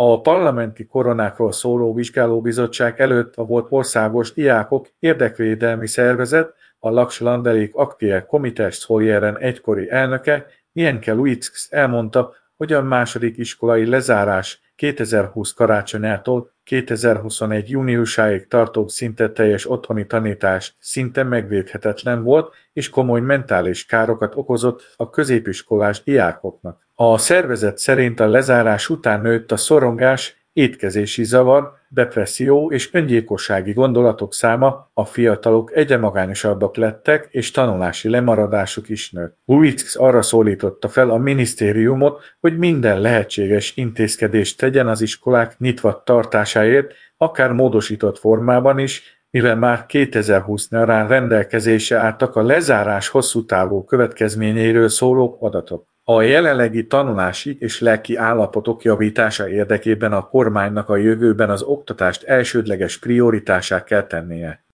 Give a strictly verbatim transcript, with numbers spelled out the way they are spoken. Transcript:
A parlamenti koronákról szóló vizsgálóbizottság előtt a volt országos diákok érdekvédelmi szervezet, a Lakslanderék Aktie Komites Szholjeren egykori elnöke, Jenke Luics elmondta, hogy a második iskolai lezárás kétezer-húsz karácsonyától kétezer-huszonegy júniusáig tartó szinte teljes otthoni tanítás szinte megvédhetetlen volt, és komoly mentális károkat okozott a középiskolás diákoknak. A szervezet szerint a lezárás után nőtt a szorongás, étkezési zavar, depresszió és öngyilkossági gondolatok száma, a fiatalok egyre magányosabbak lettek, és tanulási lemaradásuk is nőtt. Luics arra szólította fel a minisztériumot, hogy minden lehetséges intézkedést tegyen az iskolák nyitva tartásáért, akár módosított formában is, mivel már kétezer-húsz nyarán rendelkezésre álltak a lezárás hosszú távú következményeiről szóló adatok. A jelenlegi tanulási és lelki állapotok javítása érdekében a kormánynak a jövőben az oktatást elsődleges prioritásá kell tennie.